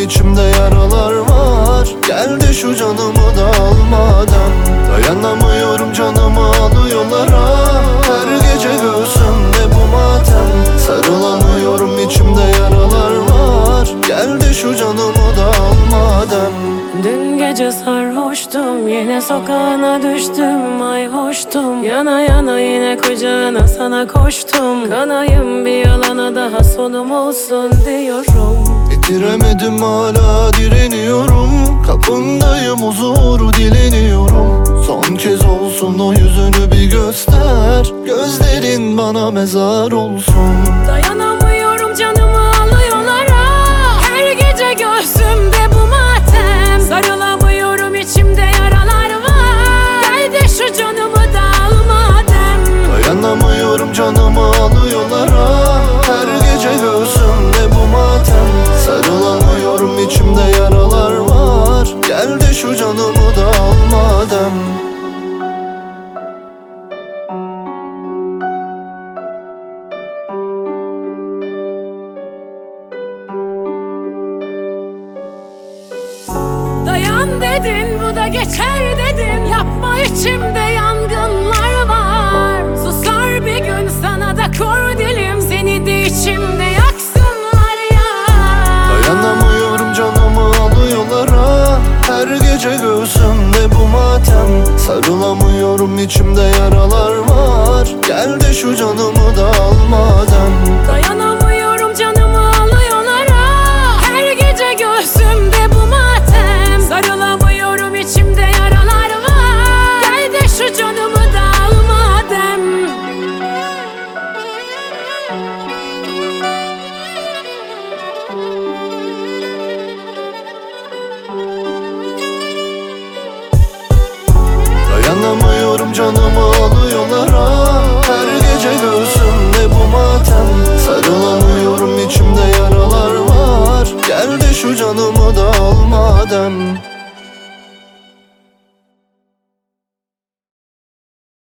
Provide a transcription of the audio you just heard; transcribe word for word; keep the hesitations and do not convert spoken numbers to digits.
içimde yaralar var. Gel de şu canımı da al madem. Dayanamıyorum, canımı alıyorlar ha. Her gece göğsümde bu matem. Sarılamıyorum, içimde yaralar var. Gel de şu canımı da al madem. Dün gece sarhoştum, yine sokağına düştüm, ay hoştum. Yana yana yine kucağına sana koştum. Kanayım bir yalana, daha sonum olsun diyorum. Bitiremedim, hala direniyorum. Kapındayım, huzuru dileniyorum. Son kez olsun o yüzünü bir göster. Gözlerin bana mezar olsun. Dayanamıyorum, canımı alıyorlar ha. Her gece göğsümde bu matem. Sarılamıyorum, içimde yaralar var. Gel de şu canımı da al madem. Dayanamıyorum, canımı alıyorlar ha. Her gece göğsümde bu matem. Sarılamıyorum, içimde yaralar var. Gel de şu canımı da al madem. Dayan dedin, bu da geçer dedin. Yapma, içimde yangınlar var. Susar bir gün, sana da kor dilim. Seni de içimde